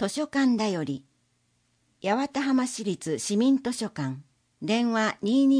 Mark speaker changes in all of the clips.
Speaker 1: 図書館だより、八幡浜市立市民図書館、電話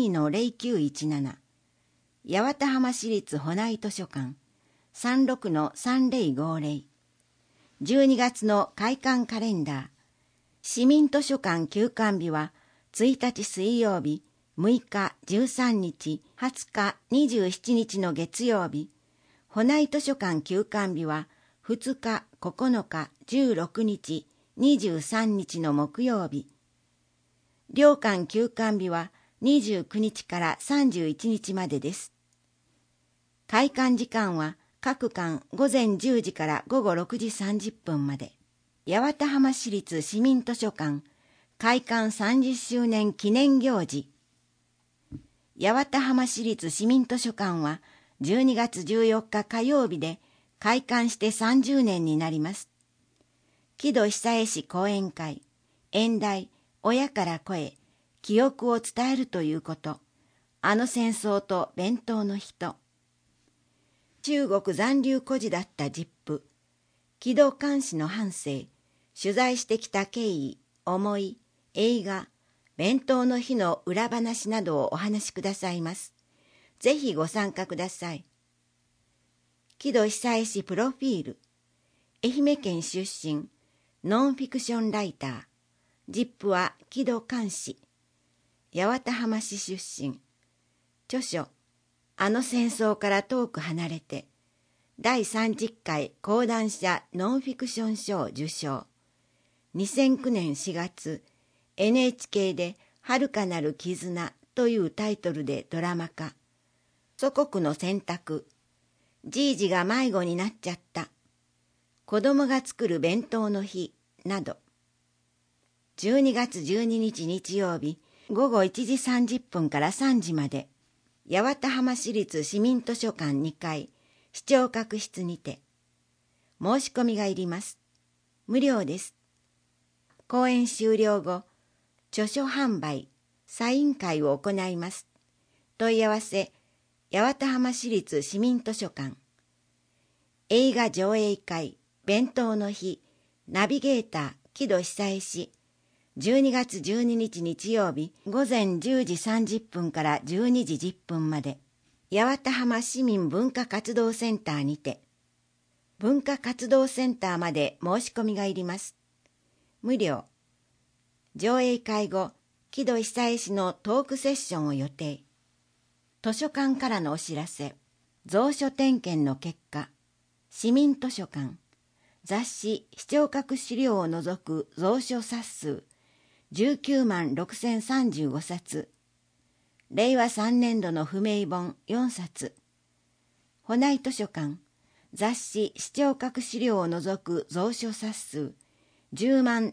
Speaker 1: 22-0917、八幡浜市立保内図書館、36-3050、12月の開館カレンダー、市民図書館休館日は1日水曜日、6日、13日、20日、27日の月曜日、保内図書館休館日は2日、9日、16日、23日の木曜日。両館休館日は29日から31日までです。開館時間は各館午前10時から午後6時30分まで。八幡浜市立市民図書館開館30周年記念行事。八幡浜市立市民図書館は12月14日火曜日で開館して30年になります。木戸久恵氏講演会、演題、親から子へ、記憶を伝えるということ、あの戦争と弁当の人。中国残留孤児だった実父、木戸寛氏の半生、取材してきた経緯、思い、映画、弁当の日の裏話などをお話しくださいます。ぜひご参加ください。木戸久恵氏プロフィール。愛媛県出身、ノンフィクションライター。実父は木戸寛氏。八幡浜市出身。著書、あの戦争から遠く離れて。第30回講談社ノンフィクション賞受賞。2009年4月、NHK で遥かなる絆というタイトルでドラマ化。祖国の選択。じいじが迷子になっちゃった。子供が作る弁当の日など。12月12日日曜日午後1時30分から3時まで、八幡浜市立市民図書館2階視聴覚室にて。申し込みがいります。無料です。講演終了後、著書販売、サイン会を行います。問い合わせ、八幡浜市立市民図書館。映画上映会、弁当の日、ナビゲーター、木戸久恵氏。12月12日日曜日、午前10時30分から12時10分まで、八幡浜市民文化活動センターにて。文化活動センターまで申し込みがいります。無料。上映会後、木戸久恵氏のトークセッションを予定。図書館からのお知らせ。蔵書点検の結果、市民図書館、雑誌視聴覚資料を除く蔵書冊数、19万6035冊。令和3年度の不明本4冊。保内図書館、雑誌視聴覚資料を除く蔵書冊数、10万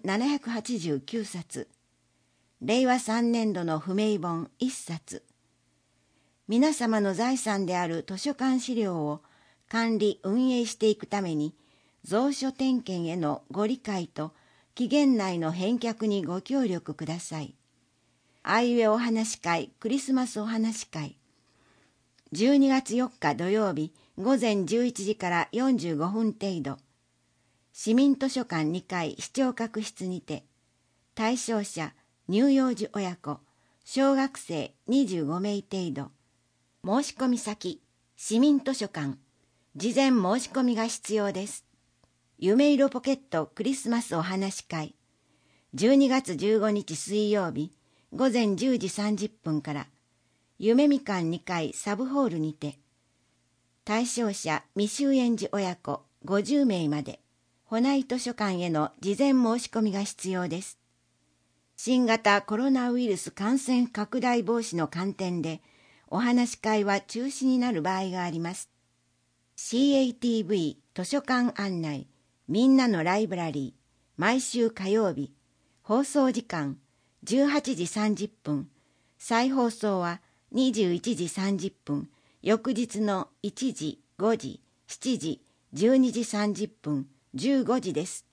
Speaker 1: 789冊。令和3年度の不明本1冊。皆様の財産である図書館資料を管理・運営していくために、蔵書点検へのご理解と期限内の返却にご協力ください。あいうえお話会、クリスマスお話会。12月4日土曜日午前11時から45分程度。市民図書館2階視聴覚室にて。対象者、乳幼児親子、小学生25名程度。申し込み先、市民図書館。事前申し込みが必要です。夢色ポケットクリスマスお話会。12月15日水曜日、午前10時30分から、夢みかん2階サブホールにて。対象者未就園児親子50名まで。保内図書館への事前申し込みが必要です。新型コロナウイルス感染拡大防止の観点で、お話し会は中止になる場合があります。CATV 図書館案内、みんなのライブラリー、毎週火曜日、放送時間18時30分、再放送は21時30分、翌日の1時、5時、7時、12時30分、15時です。